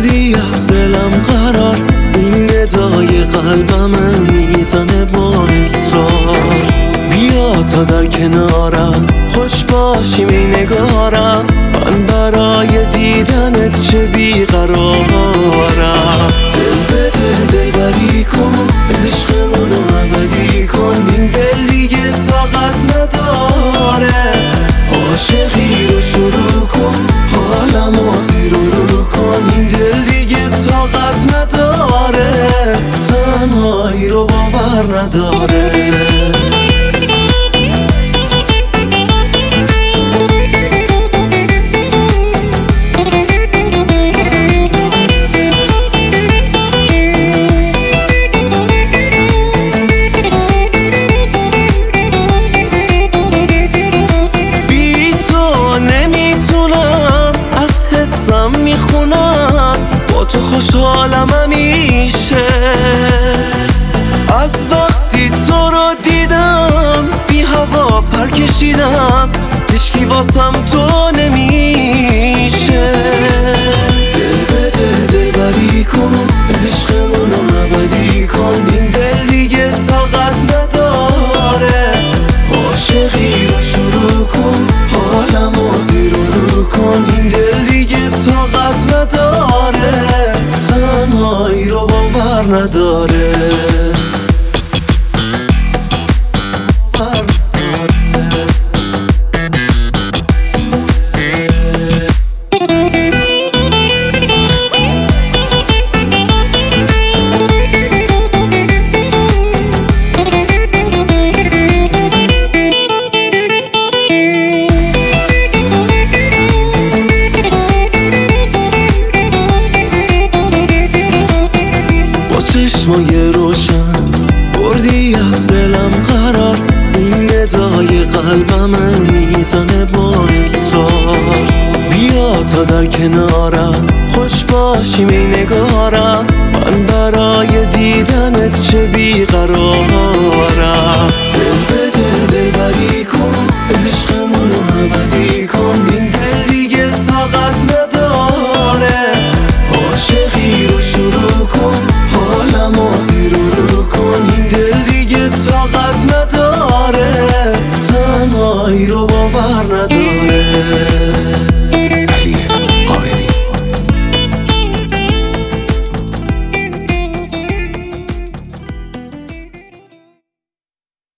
بردی از دلم قرار، این ندای قلبم میزنه با اصرار. بیا تا در کنارم خوش باشیم این نگارم، من برای دیدنت چه بیقرارم. دل به دل بری کن، عشقمونو ابدی کن، این دل دیگه طاقت نداره. عاشقی رو شروع کن، حالمو زیر و رو کن، این دل دیگه طاقت نداره، تنهایی رو باور نداره. میخونم با تو خوشحالم همیشه، از وقتی تو رو دیدم بی هوا پر کشیدم، هیچکی واسم تو نمیشه. دل به دل بری کن، عشقمونو ابدی کن، این دل دیگه طاقت نداره. عاشقی رو شروع کن، حالمو زیر و رو کن، این دل دیگه طاقت نداره، تنهایی رو باور نداره. چشمای روشن بردی از دلم قرار، این ندای قلبم میزنه با اصرار. بیا تا در کنارم خوش باشیم این نگارم، من برای دیدنت چه بیقرار.